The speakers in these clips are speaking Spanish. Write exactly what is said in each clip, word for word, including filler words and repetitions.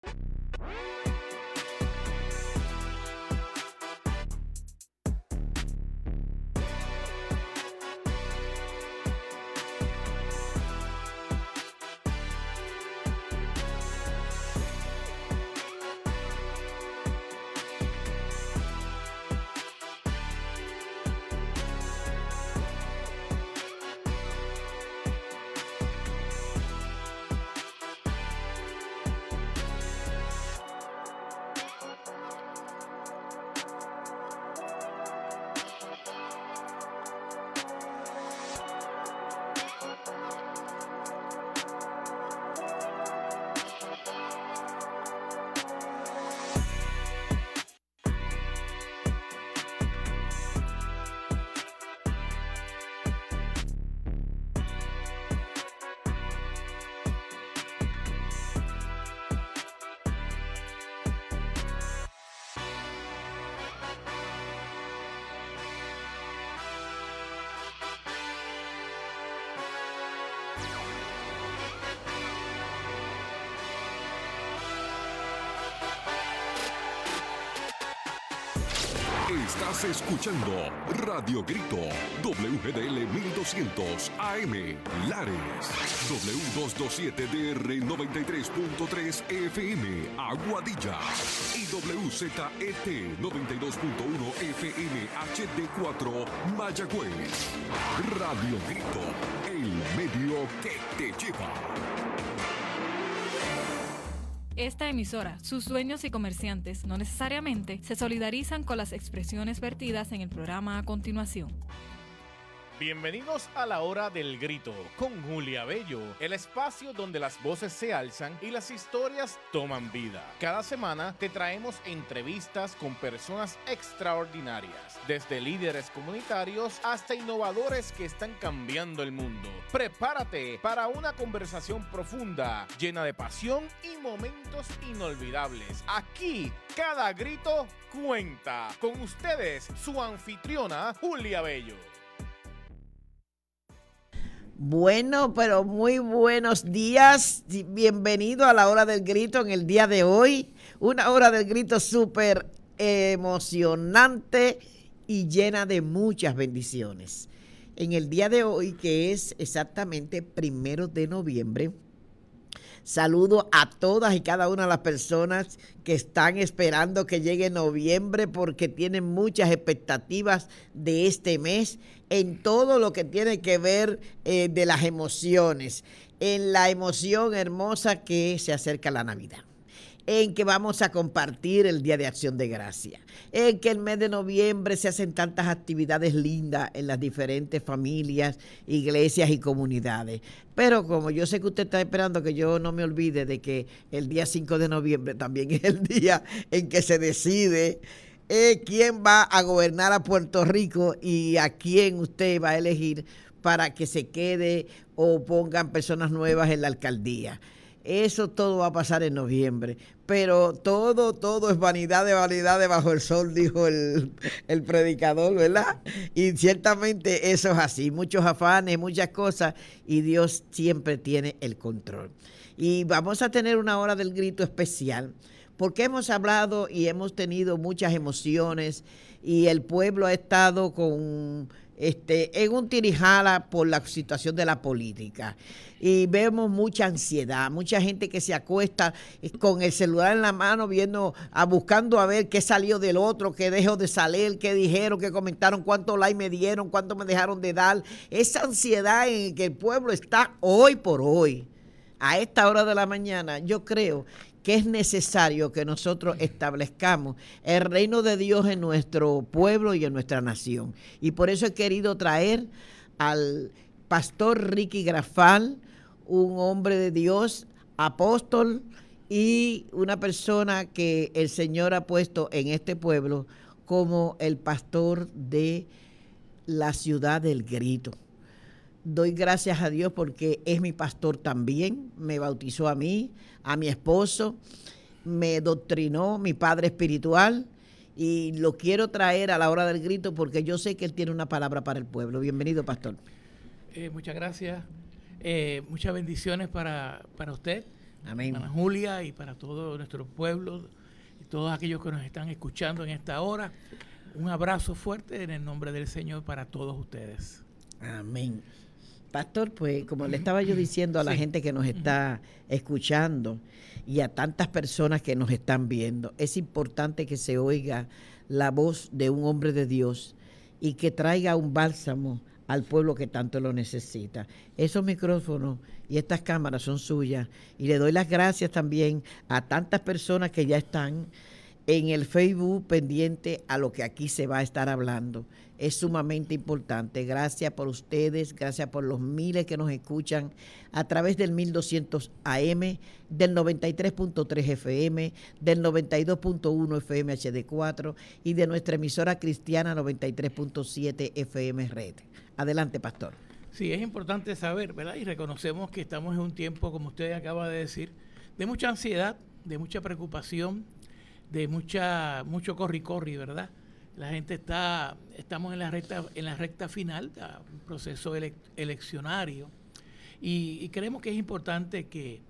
Estás escuchando Radio Grito, W G D L mil doscientos A M, Lares, W doscientos veintisiete D R noventa y tres punto tres F M, Aguadilla, y W Z E T noventa y dos punto uno F M H D cuatro, Mayagüez. Radio Grito, el medio que te lleva. Esta emisora, sus dueños y comerciantes no necesariamente se solidarizan con las expresiones vertidas en el programa a continuación. Bienvenidos a la hora del grito con Julia Bello, el espacio donde las voces se alzan y las historias toman vida. Cada semana te traemos entrevistas con personas extraordinarias, desde líderes comunitarios hasta innovadores que están cambiando el mundo. Prepárate para una conversación profunda, llena de pasión y momentos inolvidables. Aquí, cada grito cuenta. Con ustedes, su anfitriona, Julia Bello. Bueno, pero muy buenos días. Bienvenido a la hora del grito en el día de hoy. Una hora del grito súper emocionante y llena de muchas bendiciones. En el día de hoy, que es exactamente primero de noviembre, saludo a todas y cada una de las personas que están esperando que llegue noviembre porque tienen muchas expectativas de este mes en todo lo que tiene que ver eh, de las emociones, en la emoción hermosa que se acerca la Navidad, en que vamos a compartir el Día de Acción de Gracia, en que el mes de noviembre se hacen tantas actividades lindas en las diferentes familias, iglesias y comunidades. Pero como yo sé que usted está esperando que yo no me olvide de que el día cinco de noviembre también es el día en que se decide eh, quién va a gobernar a Puerto Rico y a quién usted va a elegir para que se quede o pongan personas nuevas en la alcaldía. Eso todo va a pasar en noviembre, pero todo, todo es vanidad de vanidad debajo del sol, dijo el, el predicador, ¿verdad? Y ciertamente eso es así, muchos afanes, muchas cosas, y Dios siempre tiene el control. Y vamos a tener una hora del grito especial, porque hemos hablado y hemos tenido muchas emociones, y el pueblo ha estado con... Este, en un tirijala por la situación de la política y vemos mucha ansiedad, mucha gente que se acuesta con el celular en la mano viendo, a, buscando a ver qué salió del otro, qué dejó de salir, qué dijeron, qué comentaron, cuánto like me dieron, cuánto me dejaron de dar. Esa ansiedad en que el pueblo está hoy por hoy, a esta hora de la mañana, yo creo que es necesario que nosotros establezcamos el reino de Dios en nuestro pueblo y en nuestra nación. Y por eso he querido traer al pastor Ricky Grafal, un hombre de Dios, apóstol y una persona que el Señor ha puesto en este pueblo como el pastor de la ciudad del grito. Doy gracias a Dios porque es mi pastor también, me bautizó a mí, a mi esposo, me doctrinó, mi padre espiritual, y lo quiero traer a la hora del grito porque yo sé que él tiene una palabra para el pueblo. Bienvenido, pastor. Eh, muchas gracias, eh, muchas bendiciones para, para usted, Amén. Hermana Julia, y para todo nuestro pueblo y todos aquellos que nos están escuchando en esta hora. Un abrazo fuerte en el nombre del Señor para todos ustedes. Amén. Pastor, pues como le estaba yo diciendo a la sí. gente que nos está escuchando y a tantas personas que nos están viendo, es importante que se oiga la voz de un hombre de Dios y que traiga un bálsamo al pueblo que tanto lo necesita. Esos micrófonos y estas cámaras son suyas, y le doy las gracias también a tantas personas que ya están en el Facebook pendiente a lo que aquí se va a estar hablando. Es sumamente importante. Gracias por ustedes, gracias por los miles que nos escuchan a través del mil doscientos A M, del noventa y tres punto tres F M, del noventa y dos punto uno F M H D cuatro y de nuestra emisora cristiana noventa y tres punto siete F M Red. Adelante, pastor. Sí, es importante saber, ¿verdad? Y reconocemos que estamos en un tiempo, como usted acaba de decir, de mucha ansiedad, de mucha preocupación, de mucha mucho corri-corri, ¿verdad? La gente está, estamos en la recta, en la recta final de un proceso ele, eleccionario y, y creemos que es importante que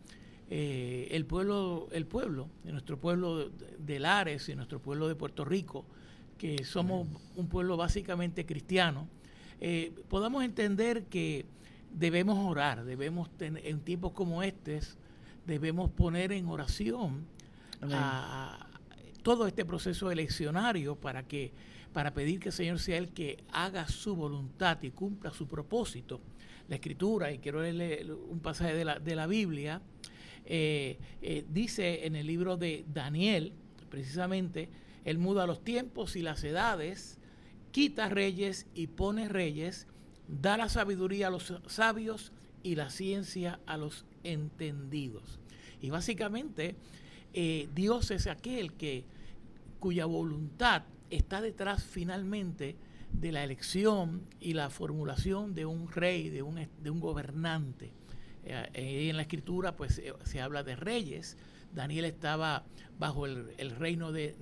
eh, el pueblo, el pueblo, nuestro pueblo de, de Lares y nuestro pueblo de Puerto Rico, que somos un pueblo básicamente cristiano, eh, podamos entender que debemos orar, debemos tener, en tiempos como estos, debemos poner en oración a, a todo este proceso eleccionario para que para pedir que el Señor sea el que haga su voluntad y cumpla su propósito. La Escritura, y quiero leerle un pasaje de la, de la Biblia, eh, eh, dice en el libro de Daniel, precisamente, él muda los tiempos y las edades, quita reyes y pone reyes, da la sabiduría a los sabios y la ciencia a los entendidos. Y básicamente eh, Dios es aquel que cuya voluntad está detrás finalmente de la elección y la formulación de un rey, de un, de un gobernante. Eh, en la Escritura pues eh, se habla de reyes. Daniel estaba bajo el, el reino de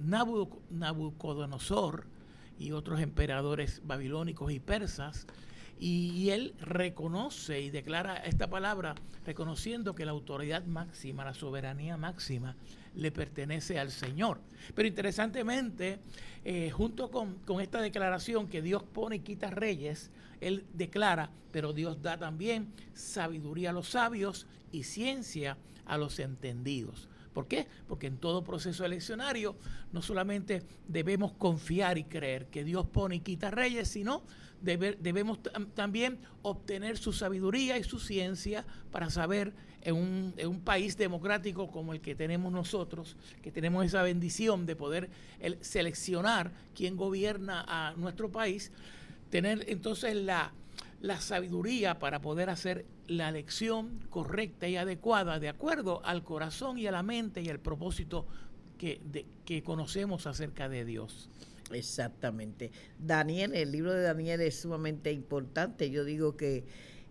Nabucodonosor y otros emperadores babilónicos y persas, y, y él reconoce y declara esta palabra reconociendo que la autoridad máxima, la soberanía máxima le pertenece al Señor. Pero interesantemente, eh, junto con, con esta declaración que Dios pone y quita reyes, él declara, pero Dios da también sabiduría a los sabios y ciencia a los entendidos. ¿Por qué? Porque en todo proceso eleccionario no solamente debemos confiar y creer que Dios pone y quita reyes, sino debe, debemos tam, también obtener su sabiduría y su ciencia para saber en un, en un país democrático como el que tenemos nosotros, que tenemos esa bendición de poder el, seleccionar quién gobierna a nuestro país, tener entonces la, la sabiduría para poder hacer la elección correcta y adecuada de acuerdo al corazón y a la mente y al propósito que, de, que conocemos acerca de Dios. Exactamente. Daniel, el libro de Daniel es sumamente importante. Yo digo que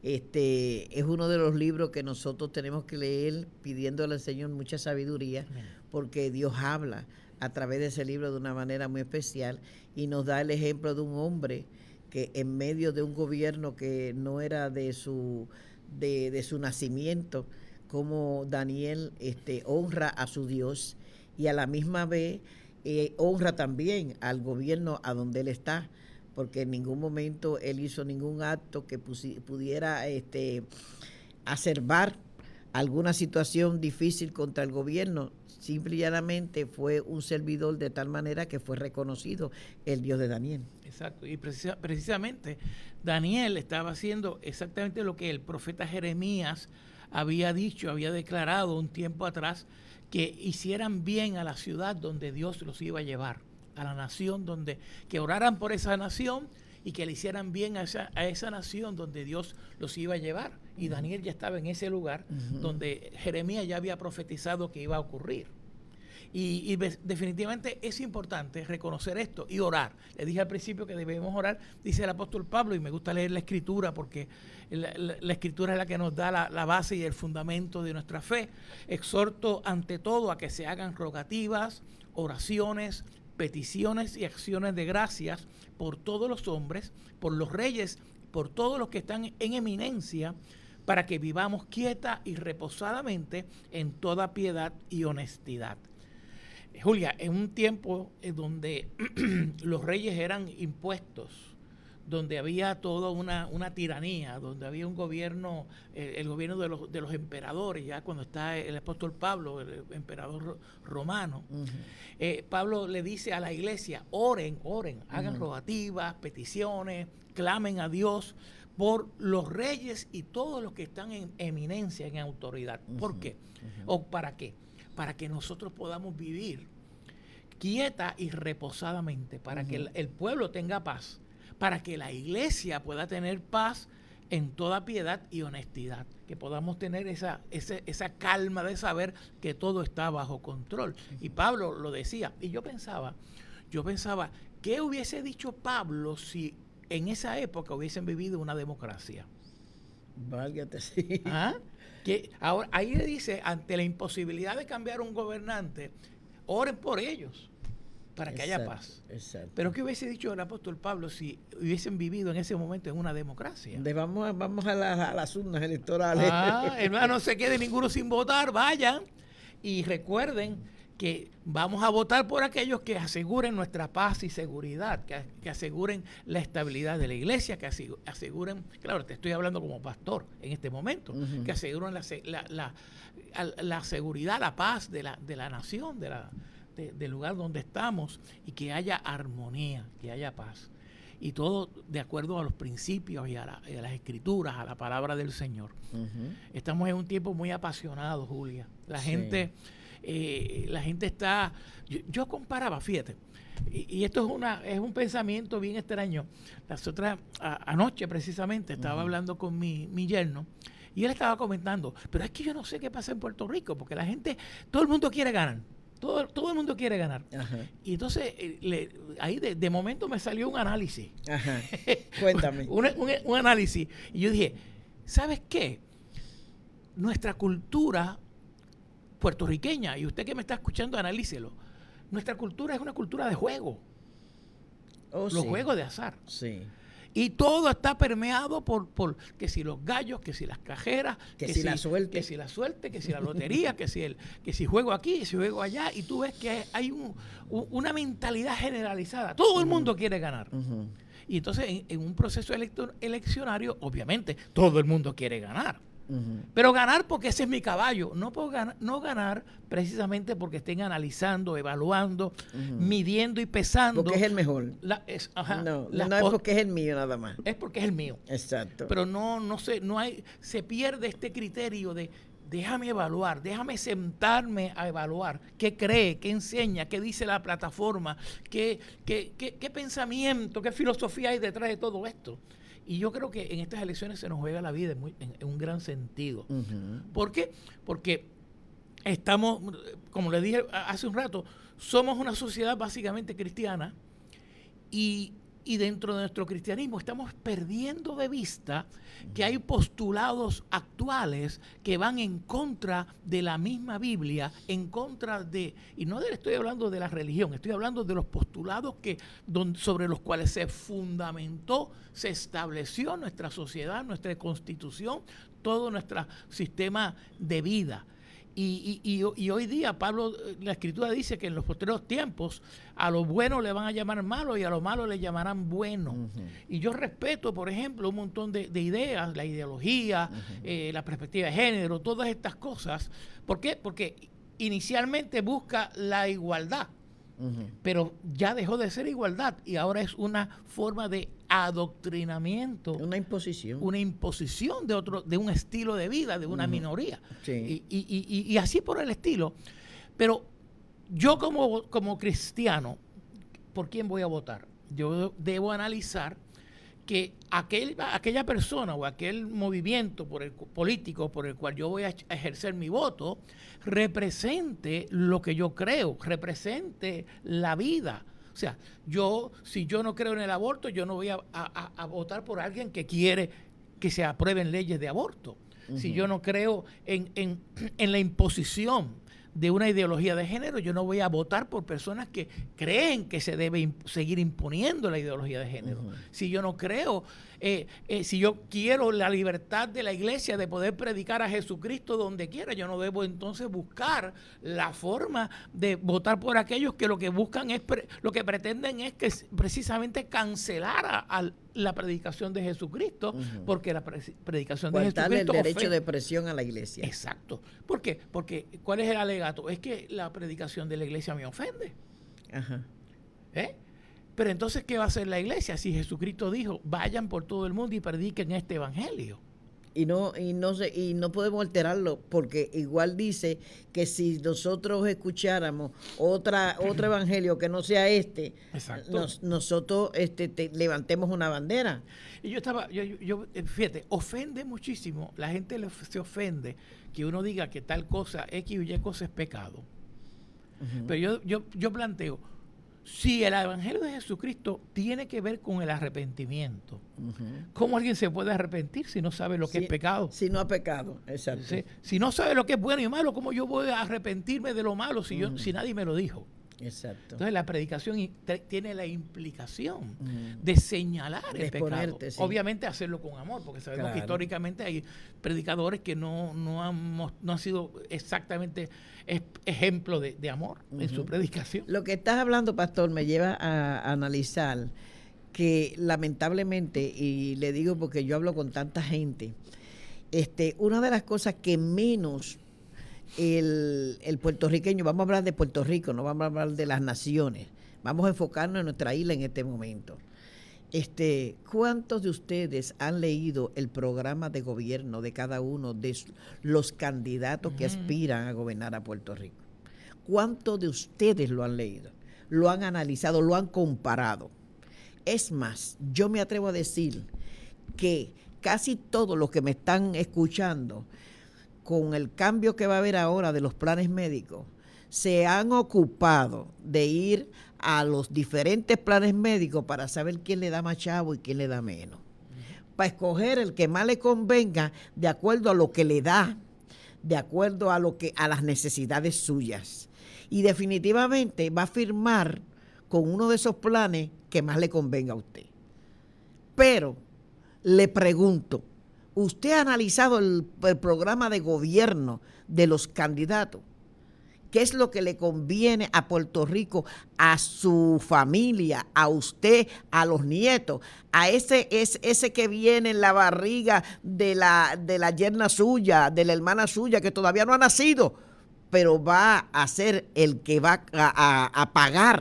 este es uno de los libros que nosotros tenemos que leer pidiéndole al Señor mucha sabiduría, porque Dios habla a través de ese libro de una manera muy especial y nos da el ejemplo de un hombre que en medio de un gobierno que no era de su de, de su nacimiento, como Daniel este, honra a su Dios y a la misma vez eh, honra también al gobierno a donde él está, porque en ningún momento él hizo ningún acto que pusi- pudiera este, acerbar alguna situación difícil contra el gobierno. Simple y llanamente fue un servidor de tal manera que fue reconocido el Dios de Daniel. Exacto, y precisa, precisamente Daniel estaba haciendo exactamente lo que el profeta Jeremías había dicho, había declarado un tiempo atrás, que hicieran bien a la ciudad donde Dios los iba a llevar, a la nación donde, que oraran por esa nación y que le hicieran bien a esa, a esa nación donde Dios los iba a llevar. Y Daniel ya estaba en ese lugar uh-huh. donde Jeremías ya había profetizado que iba a ocurrir. Y, y definitivamente es importante reconocer esto y orar. Le dije al principio que debemos orar, dice el apóstol Pablo, y me gusta leer la Escritura porque la, la, la Escritura es la que nos da la, la base y el fundamento de nuestra fe. Exhorto ante todo a que se hagan rogativas, oraciones, peticiones y acciones de gracias por todos los hombres, por los reyes, por todos los que están en eminencia, para que vivamos quieta y reposadamente en toda piedad y honestidad. Julia, en un tiempo en donde los reyes eran impuestos, donde había toda una, una tiranía, donde había un gobierno, eh, el gobierno de los, de los emperadores, ya cuando está el apóstol Pablo, el emperador romano, uh-huh. eh, Pablo le dice a la iglesia, oren, oren, hagan uh-huh. rogativas, peticiones, clamen a Dios por los reyes y todos los que están en eminencia, en autoridad. Uh-huh. ¿Por qué? Uh-huh. ¿O para qué? Para que nosotros podamos vivir quieta y reposadamente, para uh-huh. que el, el pueblo tenga paz, para que la iglesia pueda tener paz en toda piedad y honestidad, que podamos tener esa, esa, esa calma de saber que todo está bajo control. Uh-huh. Y Pablo lo decía, y yo pensaba, yo pensaba, ¿qué hubiese dicho Pablo si en esa época hubiesen vivido una democracia? Válgate, sí. ¿Ah? Que ahora, ahí le dice, ante la imposibilidad de cambiar un gobernante, oren por ellos para que exacto, haya paz. Exacto. Pero ¿qué hubiese dicho el apóstol Pablo si hubiesen vivido en ese momento en una democracia? De vamos a, vamos a, la, a las urnas electorales. Ah, hermano, no se quede ninguno sin votar, vayan y recuerden que vamos a votar por aquellos que aseguren nuestra paz y seguridad, que, que aseguren la estabilidad de la iglesia, que aseguren, claro, te estoy hablando como pastor en este momento, uh-huh. que aseguren la, la, la, la seguridad, la paz de la, de la nación, de la, de, del lugar donde estamos, y que haya armonía, que haya paz. Y todo de acuerdo a los principios y a, la, y a las escrituras, a la palabra del Señor. Uh-huh. Estamos en un tiempo muy apasionado, Julia. La sí. gente... Eh, la gente está, yo, yo comparaba, fíjate, y, y esto es una es un pensamiento bien extraño. Las otras, a, anoche precisamente estaba uh-huh. hablando con mi, mi yerno, y él estaba comentando, pero es que yo no sé qué pasa en Puerto Rico, porque la gente, todo el mundo quiere ganar, todo, todo el mundo quiere ganar. Uh-huh. Y entonces, eh, le, ahí de, de momento me salió un análisis. Uh-huh. Cuéntame. un, un, un análisis, y yo dije, ¿sabes qué? Nuestra cultura puertorriqueña, y usted que me está escuchando, analícelo. Nuestra cultura es una cultura de juego. Oh, los sí. juegos de azar. Sí. Y todo está permeado por, por que si los gallos, que si las cajeras, que, que si, si la suerte, que si la suerte, que si la lotería, que si el, que si juego aquí, que si juego allá, y tú ves que hay un, un, una mentalidad generalizada. Todo uh-huh. el mundo quiere ganar. Uh-huh. Y entonces en, en un proceso electo, eleccionario, obviamente, todo el mundo quiere ganar. Uh-huh. Pero ganar porque ese es mi caballo, no puedo ganar, no ganar precisamente porque estén analizando, evaluando, uh-huh. midiendo y pesando. Porque es el mejor. La, es, ajá, no, no es porque es el mío nada más. Es porque es el mío. Exacto. Pero no, no sé, no hay, se pierde este criterio de déjame evaluar, déjame sentarme a evaluar qué cree, qué enseña, qué dice la plataforma, qué, qué, qué, qué pensamiento, qué filosofía hay detrás de todo esto. Y yo creo que en estas elecciones se nos juega la vida en, muy, en, en un gran sentido. Uh-huh. ¿Por qué? Porque estamos, como le dije hace un rato, somos una sociedad básicamente cristiana, y, y dentro de nuestro cristianismo estamos perdiendo de vista que hay postulados actuales que van en contra de la misma Biblia, en contra de, y no de, estoy hablando de la religión, estoy hablando de los postulados que don, sobre los cuales se fundamentó, se estableció nuestra sociedad, nuestra constitución, todo nuestro sistema de vida. Y, y, y, y hoy día Pablo, la Escritura dice que en los posteriores tiempos a lo bueno le van a llamar malo y a lo malo le llamarán bueno. Uh-huh. Y yo respeto, por ejemplo, un montón de, de ideas, la ideología, uh-huh. eh, la perspectiva de género, todas estas cosas. ¿Por qué? Porque inicialmente busca la igualdad, uh-huh. pero ya dejó de ser igualdad y ahora es una forma de adoctrinamiento, una imposición, una imposición de otro, de un estilo de vida de una uh-huh. minoría, sí. y, y, y, y así por el estilo. Pero yo como, como cristiano, ¿por quién voy a votar? Yo debo analizar que aquel, aquella persona o aquel movimiento por el político por el cual yo voy a ejercer mi voto represente lo que yo creo, represente la vida. O sea, yo, si yo no creo en el aborto, yo no voy a, a, a votar por alguien que quiere que se aprueben leyes de aborto. Uh-huh. Si yo no creo en, en, en la imposición de una ideología de género, yo no voy a votar por personas que creen que se debe imp- seguir imponiendo la ideología de género. Uh-huh. Si yo no creo, eh, eh, si yo quiero la libertad de la iglesia de poder predicar a Jesucristo donde quiera, yo no debo entonces buscar la forma de votar por aquellos que lo que buscan es, pre- lo que pretenden es que precisamente cancelar a, a la predicación de Jesucristo, uh-huh. porque la pre- predicación de Jesucristo el derecho ofende. de expresión a la iglesia. Exacto. ¿Por qué? Porque ¿cuál es el alegato? Es que la predicación de la iglesia me ofende. Ajá. ¿Eh? Pero entonces, ¿qué va a hacer la iglesia si Jesucristo dijo, vayan por todo el mundo y prediquen este evangelio? Y no, y no se, y no podemos alterarlo, porque igual dice que si nosotros escucháramos otra, otro evangelio que no sea este, nos, nosotros este, te, levantemos una bandera. Y yo estaba, yo, yo, fíjate, ofende muchísimo, la gente le, se ofende que uno diga que tal cosa, X o Y cosa es pecado. Uh-huh. Pero yo, yo, yo planteo, si el evangelio de Jesucristo tiene que ver con el arrepentimiento, uh-huh. ¿cómo alguien se puede arrepentir si no sabe lo que si, es pecado? Si no ha pecado, exacto. Si, si no sabe lo que es bueno y malo, ¿cómo yo voy a arrepentirme de lo malo si, uh-huh. yo, si nadie me lo dijo? Exacto. Entonces la predicación tiene la implicación mm. de señalar de el pecado. Sí. Obviamente hacerlo con amor, porque sabemos claro. que históricamente hay predicadores que no, no, han, no han sido exactamente ejemplo de, de amor uh-huh. en su predicación. Lo que estás hablando, pastor, me lleva a, a analizar que lamentablemente, y le digo porque yo hablo con tanta gente, este, una de las cosas que menos El, el puertorriqueño, vamos a hablar de Puerto Rico, no vamos a hablar de las naciones, vamos a enfocarnos en nuestra isla en este momento. Este, ¿cuántos de ustedes han leído el programa de gobierno de cada uno de los candidatos que aspiran a gobernar a Puerto Rico? ¿Cuántos de ustedes lo han leído? ¿Lo han analizado? ¿Lo han comparado? Es más, yo me atrevo a decir que casi todos los que me están escuchando, con el cambio que va a haber ahora de los planes médicos, se han ocupado de ir a los diferentes planes médicos para saber quién le da más chavo y quién le da menos. Uh-huh. Para escoger el que más le convenga de acuerdo a lo que le da, de acuerdo a lo que a las necesidades suyas. Y definitivamente va a firmar con uno de esos planes que más le convenga a usted. Pero le pregunto, ¿usted ha analizado el, el programa de gobierno de los candidatos? ¿Qué es lo que le conviene a Puerto Rico, a su familia, a usted, a los nietos, a ese, ese, ese que viene en la barriga de la, de la yerna suya, de la hermana suya, que todavía no ha nacido, pero va a ser el que va a, a, a pagar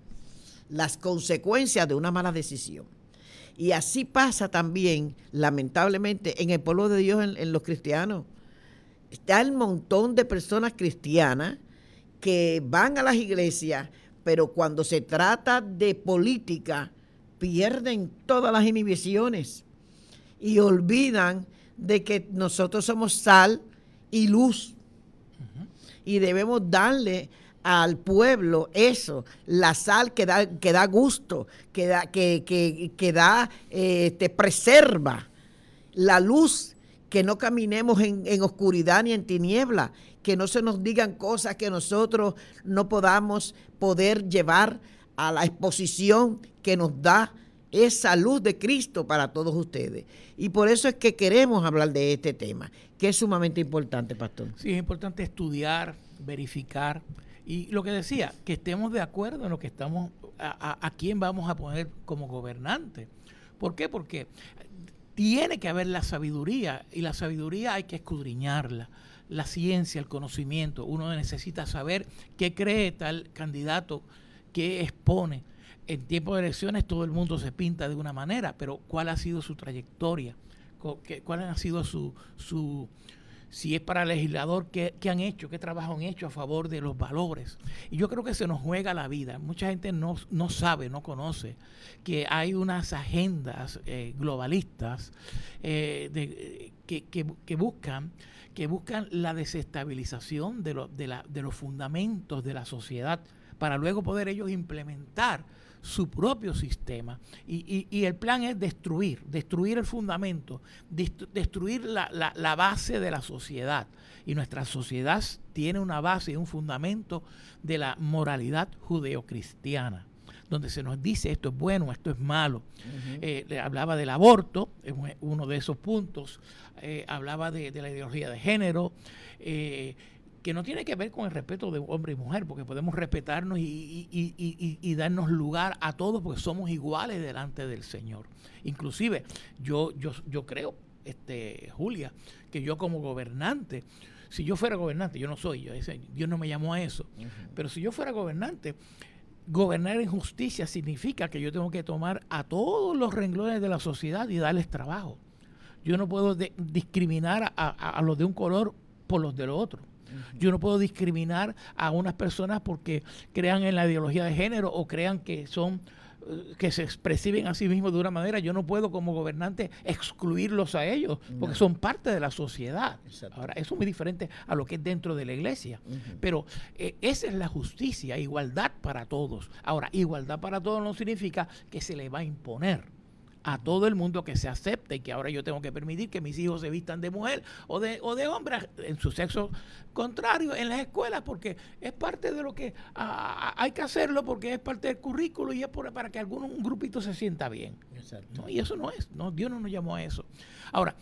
las consecuencias de una mala decisión? Y así pasa también, lamentablemente, en el pueblo de Dios, en, en los cristianos. Está el montón de personas cristianas que van a las iglesias, pero cuando se trata de política, pierden todas las inhibiciones y olvidan de que nosotros somos sal y luz. Uh-huh. Y debemos darle al pueblo eso, la sal que da, que da gusto, que da, que, que, que da, eh, te preserva, la luz, que no caminemos en, en oscuridad ni en tiniebla, que no se nos digan cosas que nosotros no podamos poder llevar a la exposición que nos da esa luz de Cristo para todos ustedes. Y por eso es que queremos hablar de este tema, que es sumamente importante, pastor. Sí, es importante estudiar, verificar. Y lo que decía, que estemos de acuerdo en lo que estamos, a, a, a quién vamos a poner como gobernante. ¿Por qué? Porque tiene que haber la sabiduría, y la sabiduría hay que escudriñarla. La ciencia, el conocimiento, uno necesita saber qué cree tal candidato, qué expone. En tiempo de elecciones todo el mundo se pinta de una manera, pero ¿cuál ha sido su trayectoria? ¿Cuál ha sido su... su si es para legislador, ¿qué, qué han hecho? ¿Qué trabajo han hecho a favor de los valores? Y yo creo que se nos juega la vida. Mucha gente no, no sabe, no conoce que hay unas agendas eh, globalistas eh, de, que, que, que buscan que buscan la desestabilización de, lo, de, la, de los fundamentos de la sociedad para luego poder ellos implementar su propio sistema. Y, y, y el plan es destruir, destruir el fundamento, destruir la, la, la base de la sociedad. Y nuestra sociedad tiene una base y un fundamento de la moralidad judeocristiana, donde se nos dice esto es bueno, esto es malo. Uh-huh. Eh, le hablaba del aborto, es uno de esos puntos, eh, hablaba de, de la ideología de género, eh, que no tiene que ver con el respeto de hombre y mujer, porque podemos respetarnos y, y, y, y, y darnos lugar a todos, porque somos iguales delante del Señor. Inclusive, yo, yo, yo creo, este, Julia, que yo como gobernante, si yo fuera gobernante, yo no soy, yo, ese, Dios no me llamó a eso, uh-huh. pero si yo fuera gobernante, gobernar en justicia significa que yo tengo que tomar a todos los renglones de la sociedad y darles trabajo. Yo no puedo de, discriminar a, a, a los de un color por los del otro. Yo no puedo discriminar a unas personas porque crean en la ideología de género o crean que son que se perciben a sí mismos de una manera. Yo no puedo como gobernante excluirlos a ellos porque no. son parte de la sociedad. Exacto. Ahora, eso es muy diferente a lo que es dentro de la iglesia. Uh-huh. Pero eh, esa es la justicia, igualdad para todos. Ahora, igualdad para todos no significa que se le va a imponer a todo el mundo que se acepte y que ahora yo tengo que permitir que mis hijos se vistan de mujer o de o de hombre en su sexo contrario en las escuelas, porque es parte de lo que a, a, hay que hacerlo, porque es parte del currículo y es por, para que algún un grupito se sienta bien. Exacto. ¿No? Y eso no es, no, Dios no nos llamó a eso. Ahora,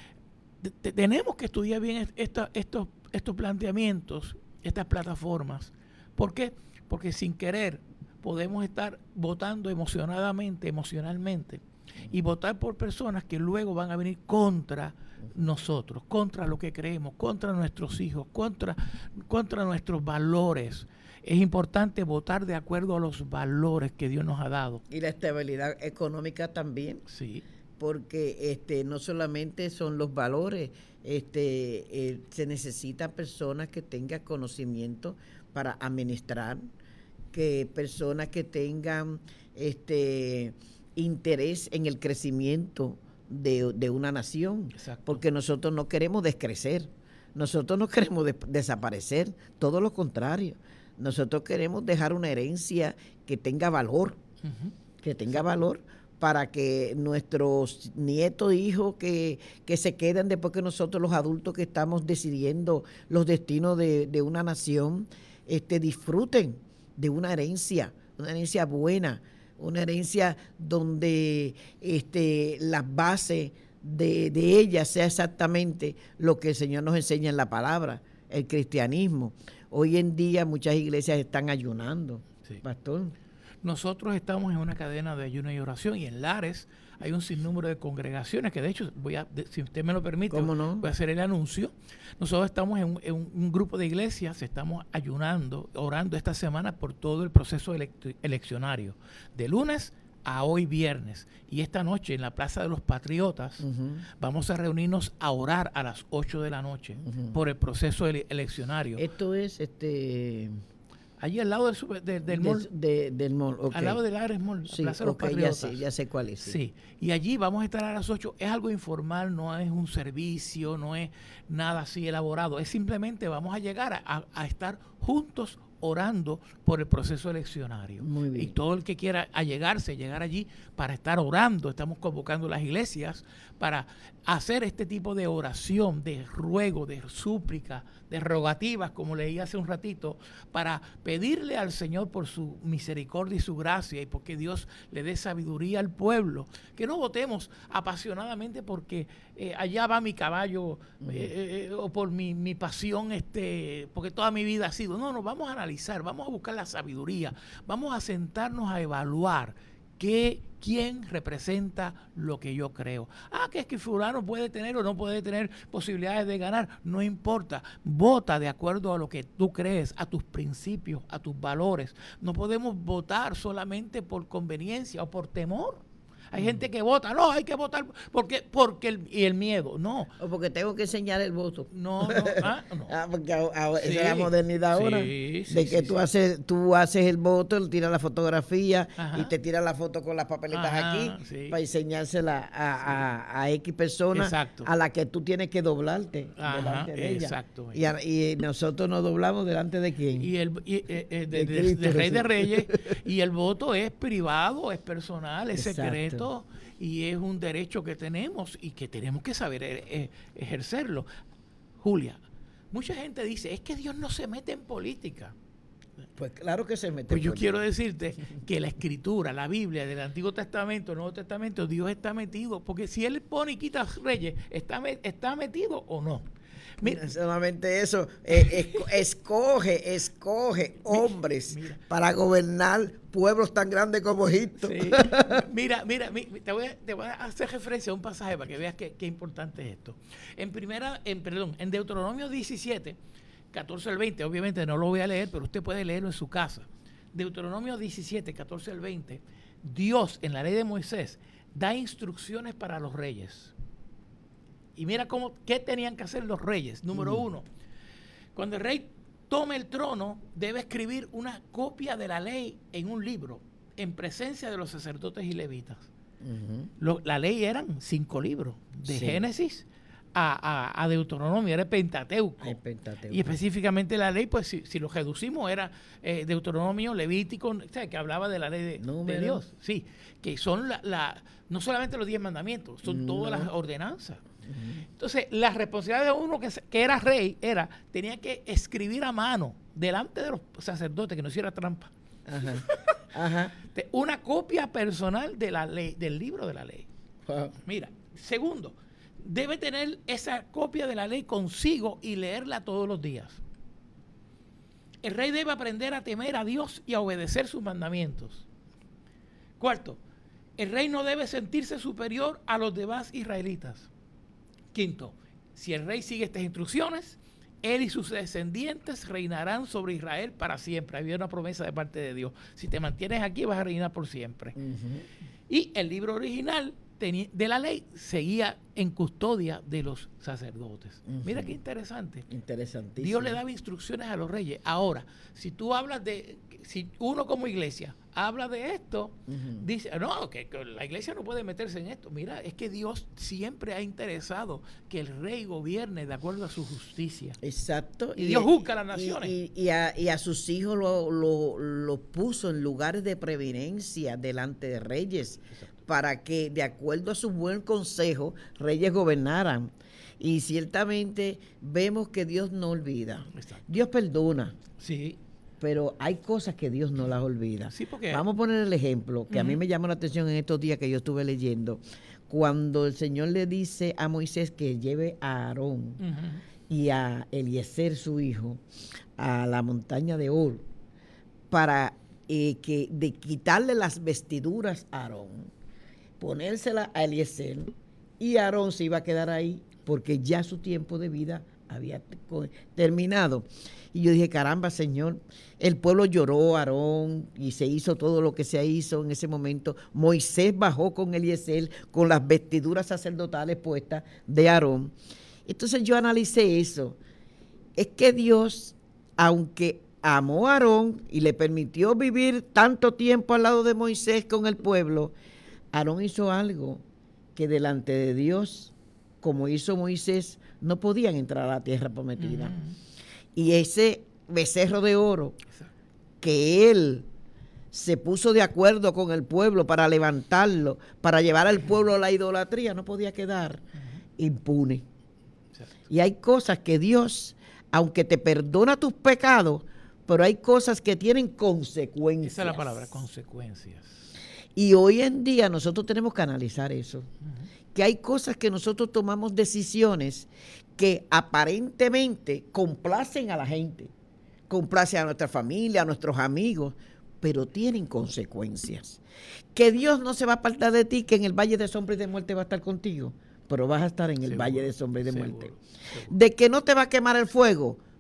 te, tenemos que estudiar bien esta, estos, estos planteamientos, estas plataformas. ¿Por qué? Porque sin querer podemos estar votando emocionadamente, emocionalmente, y votar por personas que luego van a venir contra nosotros, contra lo que creemos, contra nuestros hijos, contra, contra nuestros valores. Es importante votar de acuerdo a los valores que Dios nos ha dado. Y la estabilidad económica también. Sí. Porque este, no solamente son los valores, este, eh, se necesitan personas que tengan conocimiento para administrar, que personas que tengan este interés en el crecimiento de, de una nación. Exacto. Porque nosotros no queremos descrecer, nosotros no queremos de, desaparecer, todo lo contrario, nosotros queremos dejar una herencia que tenga valor, uh-huh. que tenga Exacto. valor para que nuestros nietos, hijos que, que se quedan después que nosotros los adultos que estamos decidiendo los destinos de, de una nación, este, disfruten de una herencia, una herencia buena, una herencia donde este, las bases de, de ella sea exactamente lo que el Señor nos enseña en la palabra, el cristianismo. Hoy en día muchas iglesias están ayunando, sí. Pastor. Nosotros estamos en una cadena de ayuno y oración, y en Lares hay un sinnúmero de congregaciones que de hecho, voy a, de, si usted me lo permite, ¿Cómo no? voy a hacer el anuncio. Nosotros estamos en, un, en un grupo de iglesias, estamos ayunando, orando esta semana por todo el proceso elect- eleccionario, de lunes a hoy viernes. Y esta noche en la Plaza de los Patriotas uh-huh. vamos a reunirnos a orar a las ocho de la noche uh-huh. por el proceso ele- eleccionario. Esto es este... allí al lado del, super, de, del mall. De, de, del mall, okay. Al lado del Ares Mall, sí, Plaza de los okay, Patriotas. Ya sé, ya sé cuál es. Sí. sí, y allí vamos a estar a las ocho. Es algo informal, no es un servicio, no es nada así elaborado. Es simplemente vamos a llegar a, a, a estar juntos orando por el proceso eleccionario. Muy bien. Y todo el que quiera allegarse, llegar allí para estar orando, estamos convocando las iglesias para hacer este tipo de oración, de ruego, de súplica, de rogativas, como leí hace un ratito, para pedirle al Señor por su misericordia y su gracia y porque Dios le dé sabiduría al pueblo. Que no votemos apasionadamente porque eh, allá va mi caballo uh-huh. eh, eh, o por mi, mi pasión, este, porque toda mi vida ha sido. No, no, vamos a analizar, vamos a buscar la sabiduría, vamos a sentarnos a evaluar qué, quién representa lo que yo creo. Ah, que es que fulano puede tener o no puede tener posibilidades de ganar, no importa. Vota de acuerdo a lo que tú crees, a tus principios, a tus valores. No podemos votar solamente por conveniencia o por temor. Hay gente que vota, no, hay que votar porque, porque el, y el miedo, no. O porque tengo que enseñar el voto. No, no, ah, no. Ah, porque ahora, Sí, esa es la modernidad ahora. sí, sí, de que sí, tú sí. haces tú haces el voto, él tira la fotografía Ajá. y te tira la foto con las papeletas Ajá, aquí sí. para enseñársela a, a, a X persona Exacto. a la que tú tienes que doblarte Ajá, delante de ella. exacto. Y, a- y nosotros nos doblamos delante de quién. Y el y, eh, eh, De de, de- Cristo de Rey de Jesús. Reyes, y el voto es privado, es personal, es Exacto. secreto, y es un derecho que tenemos y que tenemos que saber eh, eh, ejercerlo. Julia, mucha gente dice, es que Dios no se mete en política. Pues claro que se mete. Pues yo por- quiero decirte que la escritura, la Biblia del Antiguo Testamento, el Nuevo Testamento, Dios está metido, porque si Él pone y quita reyes, ¿está, me- está metido o no? Mira, No solamente eso, eh, esco- escoge, escoge hombres mira. para gobernar pueblos tan grandes como Egipto. sí. mira, mira, mi- te, voy a, te voy a hacer referencia a un pasaje para que veas qué, qué importante es esto. En primera, en perdón, en Deuteronomio diecisiete, catorce al veinte, obviamente no lo voy a leer, pero usted puede leerlo en su casa. Deuteronomio diecisiete, catorce al veinte, Dios en la ley de Moisés da instrucciones para los reyes. Y mira cómo, qué tenían que hacer los reyes. Número uno, cuando el rey tome el trono, debe escribir una copia de la ley en un libro, en presencia de los sacerdotes y levitas. Ujú. Lo- la ley eran cinco libros, de Sí. Génesis a, a- a Deuteronomio, era el Pentateuco. El Pentateuco. Y específicamente la ley, pues si, si lo reducimos, era eh, Deuteronomio, Levítico, o sea, que hablaba de la ley de, de Número. Dios. Sí, que son la, la- no solamente los diez mandamientos, son todas No. las ordenanzas. Entonces, la responsabilidad de uno que, se- que era rey era, tenía que escribir a mano, delante de los sacerdotes, que no hiciera trampa, Ajá. Ajá. de- una copia personal de la ley, del libro de la ley. Wow. Mira, segundo, debe tener esa copia de la ley consigo y leerla todos los días. El rey debe aprender a temer a Dios y a obedecer sus mandamientos. Cuarto, el rey no debe sentirse superior a los demás israelitas. Quinto, si el rey sigue estas instrucciones, él y sus descendientes reinarán sobre Israel para siempre. Había una promesa de parte de Dios. Si te mantienes aquí, vas a reinar por siempre. Ujú. Y el libro original teni- de la ley seguía en custodia de los sacerdotes. Ujú. Mira qué interesante. Interesantísimo. Dios le daba instrucciones a los reyes. Ahora, si tú hablas de, si uno como iglesia habla de esto, Ujú. dice, no, que, que la iglesia no puede meterse en esto. Mira, es que Dios siempre ha interesado que el rey gobierne de acuerdo a su justicia. Exacto. Y Dios juzga a las y- naciones. Y, y a, y a sus hijos lo, lo, lo puso en lugares de preeminencia delante de reyes, para que, de acuerdo a su buen consejo, reyes gobernaran. Y ciertamente vemos que Dios no olvida. Exacto. Dios perdona, Sí, pero hay cosas que Dios no las olvida. sí, porque Vamos a poner el ejemplo, que a mí Ujú. me llamó la atención en estos días que yo estuve leyendo, cuando el Señor le dice a Moisés que lleve a Aarón Ujú. y a Eliezer, su hijo, a la montaña de Or, para eh, que de quitarle las vestiduras a Aarón, ponérselas a Eliezer, y Aarón se iba a quedar ahí porque ya su tiempo de vida había te- co- terminado. Y yo dije, caramba, Señor, el pueblo lloró a Aarón y se hizo todo lo que se hizo en ese momento. Moisés bajó con Eliezer con las vestiduras sacerdotales puestas de Aarón. Entonces yo analicé eso. Es que Dios, aunque amó a Aarón y le permitió vivir tanto tiempo al lado de Moisés con el pueblo, Aarón hizo algo que delante de Dios, como hizo Moisés, no podían entrar a la tierra prometida. Ujú. Y ese becerro de oro Exacto. que él se puso de acuerdo con el pueblo para levantarlo, para llevar al pueblo a la idolatría, no podía quedar impune. Exacto. Y hay cosas que Dios, aunque te perdona tus pecados, pero hay cosas que tienen consecuencias. Esa es la palabra, consecuencias. Y hoy en día nosotros tenemos que analizar eso. Que hay cosas que nosotros tomamos decisiones que aparentemente complacen a la gente, complacen a nuestra familia, a nuestros amigos, pero tienen consecuencias. Que Dios no se va a apartar de ti, que en el valle de sombra y de muerte va a estar contigo, pero vas a estar en el Seguro, valle de sombra y de seguro, muerte. seguro. De que no te va a quemar el fuego,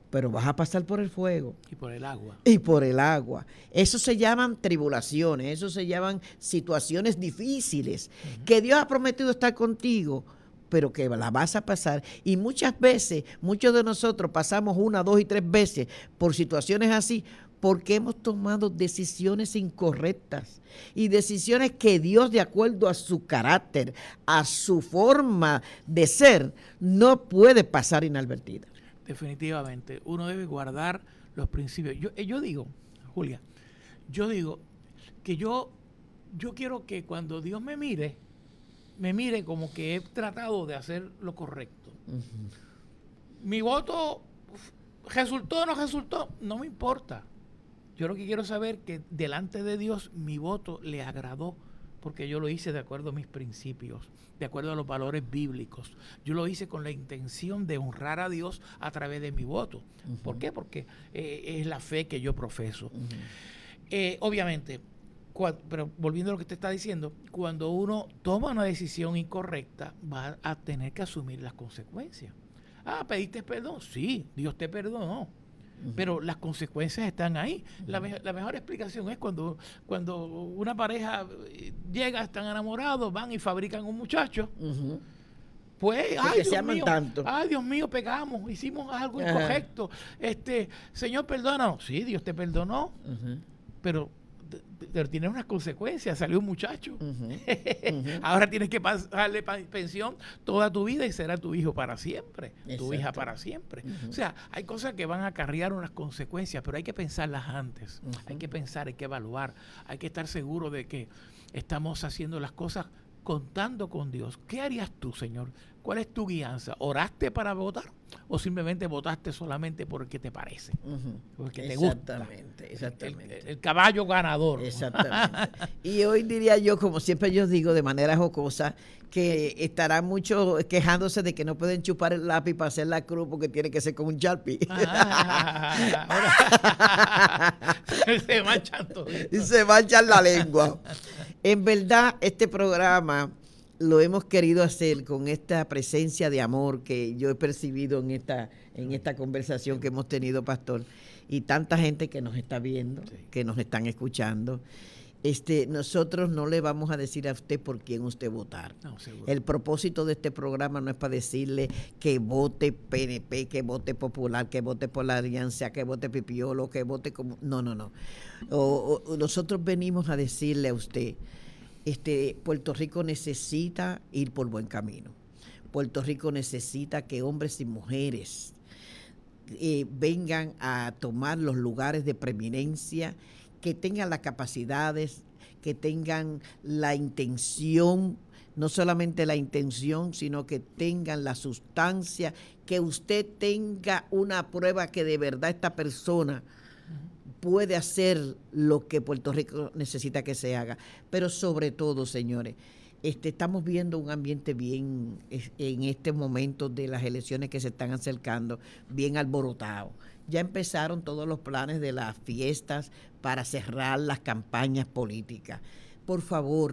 pero vas a pasar por el fuego. Y por el agua. Y por el agua. Eso se llaman tribulaciones, eso se llaman situaciones difíciles, uh-huh. que Dios ha prometido estar contigo, pero que la vas a pasar. Y muchas veces, muchos de nosotros pasamos una, dos y tres veces por situaciones así, porque hemos tomado decisiones incorrectas y decisiones que Dios, de acuerdo a su carácter, a su forma de ser, no puede pasar inadvertida. Definitivamente, uno debe guardar los principios. Yo, yo digo, Julia, yo digo que yo, yo quiero que cuando Dios me mire, me mire como que he tratado de hacer lo correcto. Uh-huh. Mi voto resultó o no resultó, no me importa. Yo lo que quiero saber es que delante de Dios mi voto le agradó, porque yo lo hice de acuerdo a mis principios, de acuerdo a los valores bíblicos. Yo lo hice con la intención de honrar a Dios a través de mi voto. Uh-huh. ¿Por qué? Porque eh, es la fe que yo profeso. Uh-huh. Eh, obviamente, cua- pero volviendo a lo que te está diciendo, cuando uno toma una decisión incorrecta, va a tener que asumir las consecuencias. Ah, ¿pediste perdón? Sí, Dios te perdonó. Uh-huh. Pero las consecuencias están ahí. Uh-huh. La, me- la mejor explicación es cuando, cuando una pareja llega, están enamorados, van y fabrican un muchacho. Uh-huh. Pues, ay Dios, mío, tanto. ay Dios mío, pegamos, hicimos algo uh-huh. incorrecto. Este, Señor, perdónanos. Sí, Dios te perdonó. Uh-huh. Pero, pero tiene unas consecuencias. Salió un muchacho. Uh-huh. Uh-huh. Ahora tienes que pasarle pensión toda tu vida y será tu hijo para siempre. Exacto. Tu hija para siempre. Uh-huh. O sea, hay cosas que van a acarrear unas consecuencias, pero hay que pensarlas antes. Uh-huh. Hay que pensar, hay que evaluar. Hay que estar seguro de que estamos haciendo las cosas contando con Dios. ¿Qué harías tú, Señor? ¿Cuál es tu guianza? ¿Oraste para votar? ¿O simplemente votaste solamente porque te parece? Uh-huh. Porque te gusta. Exactamente, exactamente. El, el caballo ganador. Exactamente. Y hoy diría yo, como siempre yo digo de manera jocosa, que estarán muchos quejándose de que no pueden chupar el lápiz para hacer la cruz porque tiene que ser con un Sharpie. Se manchan todo. Y se manchan la lengua. En verdad, este programa lo hemos querido hacer con esta presencia de amor que yo he percibido en esta, en esta conversación que hemos tenido, Pastor, y tanta gente que nos está viendo, sí. que nos están escuchando. Este, nosotros no le vamos a decir a usted por quién usted votar. No, el propósito de este programa no es para decirle que vote P N P, que vote Popular, que vote por la Alianza, que vote Pipiolo, que vote como... No, no, no. O, o, nosotros venimos a decirle a usted, este, Puerto Rico necesita ir por buen camino. Puerto Rico necesita que hombres y mujeres eh, vengan a tomar los lugares de preeminencia, que tengan las capacidades, que tengan la intención, no solamente la intención, sino que tengan la sustancia, que usted tenga una prueba que de verdad esta persona puede hacer lo que Puerto Rico necesita que se haga. Pero sobre todo, señores, este, estamos viendo un ambiente bien, en este momento de las elecciones que se están acercando, bien alborotado. Ya empezaron todos los planes de las fiestas para cerrar las campañas políticas. Por favor,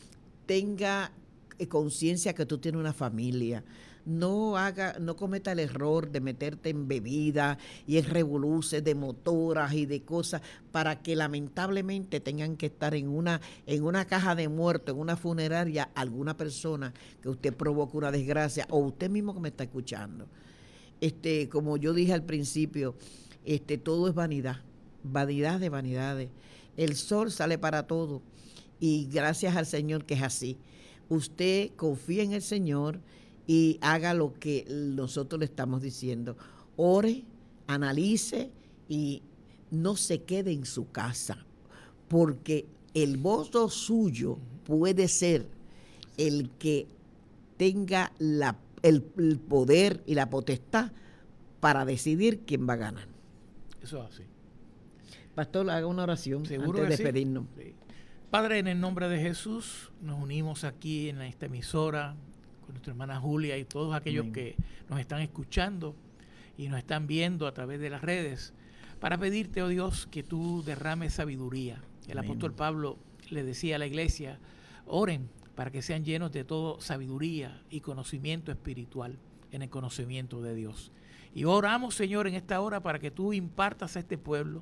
tenga conciencia que tú tienes una familia. No haga, no cometa el error de meterte en bebida y en revoluces de motoras y de cosas para que lamentablemente tengan que estar en una, en una caja de muertos, en una funeraria, alguna persona que usted provoque una desgracia, o usted mismo que me está escuchando. Este, como yo dije al principio, este, todo es vanidad, vanidad de vanidades. El sol sale para todo y gracias al Señor que es así. Usted confía en el Señor y haga lo que nosotros le estamos diciendo. Ore, analice y no se quede en su casa, porque el voto suyo puede ser el que tenga la, el, el poder y la potestad para decidir quién va a ganar. Eso es así. Pastor, haga una oración ¿Seguro antes de sí? despedirnos. Sí. Padre, en el nombre de Jesús, nos unimos aquí en esta emisora con nuestra hermana Julia y todos aquellos Amén. Que nos están escuchando y nos están viendo a través de las redes, para pedirte, oh Dios, que tú derrames sabiduría. El Amén. Apóstol Pablo le decía a la iglesia, oren para que sean llenos de todo sabiduría y conocimiento espiritual, en el conocimiento de Dios. Y oramos, Señor, en esta hora para que tú impartas a este pueblo,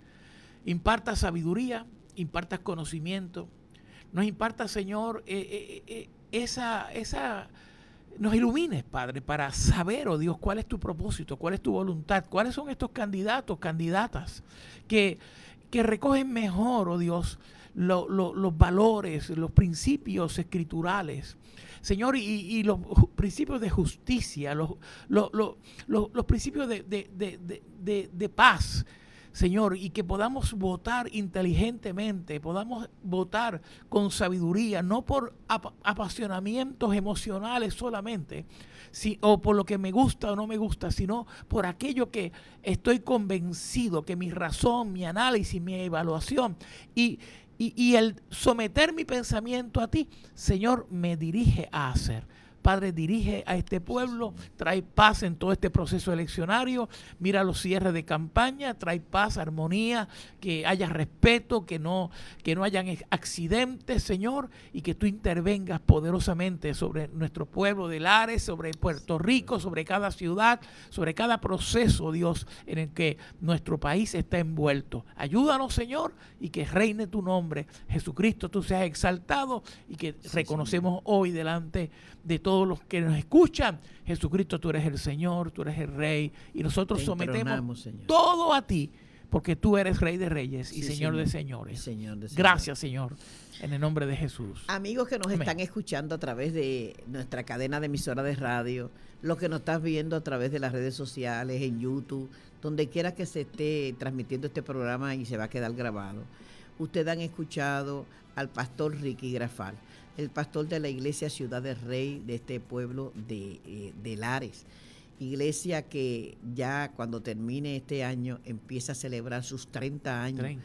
impartas sabiduría, impartas conocimiento, nos impartas, Señor, eh, eh, eh, esa, esa, nos ilumines, Padre, para saber, oh Dios, cuál es tu propósito, cuál es tu voluntad, cuáles son estos candidatos, candidatas, que, que recogen mejor, oh Dios, lo, lo, los valores, los principios escriturales, Señor, y, y los principios de justicia, los, los, los, los, los principios de, de, de, de, de, de paz, Señor, y que podamos votar inteligentemente, podamos votar con sabiduría, no por ap apasionamientos emocionales solamente, si, o por lo que me gusta o no me gusta, sino por aquello que estoy convencido, que mi razón, mi análisis, mi evaluación y, y, y el someter mi pensamiento a ti, Señor, me dirige a hacer. Padre, dirige a este pueblo, trae paz en todo este proceso eleccionario, mira los cierres de campaña, trae paz, armonía, que haya respeto, que no, que no hayan accidentes, Señor, y que tú intervengas poderosamente sobre nuestro pueblo de Lares, sobre Puerto Rico, sobre cada ciudad, sobre cada proceso, Dios, en el que nuestro país está envuelto. Ayúdanos, Señor, y que reine tu nombre. Jesucristo, tú seas exaltado y que sí, reconocemos Señor. Hoy delante de todos los que nos escuchan, Jesucristo, tú eres el Señor, tú eres el Rey, y nosotros Te sometemos Señor. Todo a ti, porque tú eres Rey de Reyes y sí, Señor, señor de Señores. Señor de Gracias, Señor, en el nombre de Jesús. Amigos que nos Amén. Están escuchando a través de nuestra cadena de emisora de radio, los que nos están viendo a través de las redes sociales, en YouTube, donde quiera que se esté transmitiendo este programa y se va a quedar grabado. Ustedes han escuchado al pastor Ricky Grafal, el pastor de la iglesia Ciudad del Rey de este pueblo de, eh, de Lares. Iglesia que ya cuando termine este año empieza a celebrar sus treinta años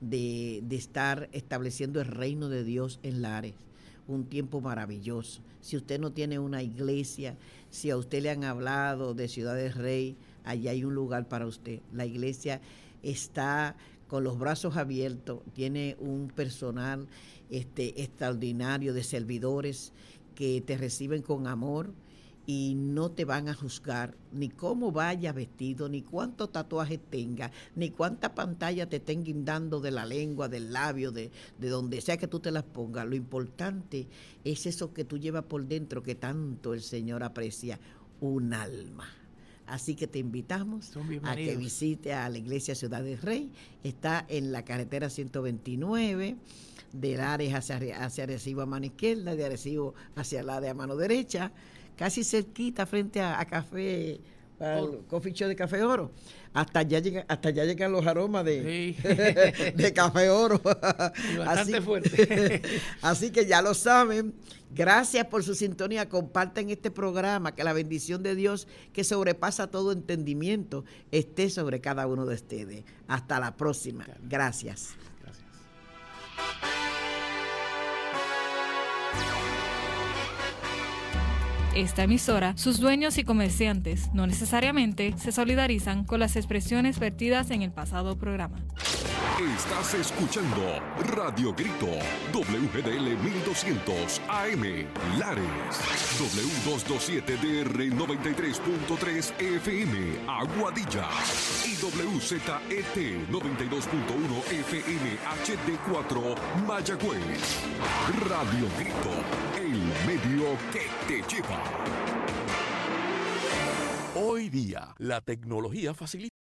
de, de estar estableciendo el reino de Dios en Lares. Un tiempo maravilloso. Si usted no tiene una iglesia, si a usted le han hablado de Ciudad del Rey, allí hay un lugar para usted. La iglesia está con los brazos abiertos, tiene un personal este, extraordinario de servidores que te reciben con amor y no te van a juzgar ni cómo vayas vestido, ni cuántos tatuajes tengas, ni cuánta pantalla te estén guindando de la lengua, del labio, de, de donde sea que tú te las pongas. Lo importante es eso que tú llevas por dentro, que tanto el Señor aprecia, un alma. Así que te invitamos a que visite a la iglesia Ciudad del Rey. Está en la carretera ciento veintinueve, de Lares hacia, hacia Arecibo a mano izquierda, de Arecibo hacia la de a mano derecha, casi cerquita frente a, a Café, al Coffee Shop de Café Oro. Hasta allá llegan, hasta allá llegan los aromas de, sí. de Café Oro. Y bastante así, fuerte. Así que ya lo saben. Gracias por su sintonía. Compartan este programa. Que la bendición de Dios, que sobrepasa todo entendimiento, esté sobre cada uno de ustedes. Hasta la próxima. Gracias. Gracias. Esta emisora, sus dueños y comerciantes no necesariamente se solidarizan con las expresiones vertidas en el pasado programa. Estás escuchando Radio Grito, W G D L mil doscientos A M, Lares, W doscientos veintisiete D R noventa y tres punto tres F M, Aguadilla, y W Z E T noventa y dos punto uno F M H D cuatro, Mayagüez. Radio Grito, el medio que te lleva. Hoy día, la tecnología facilita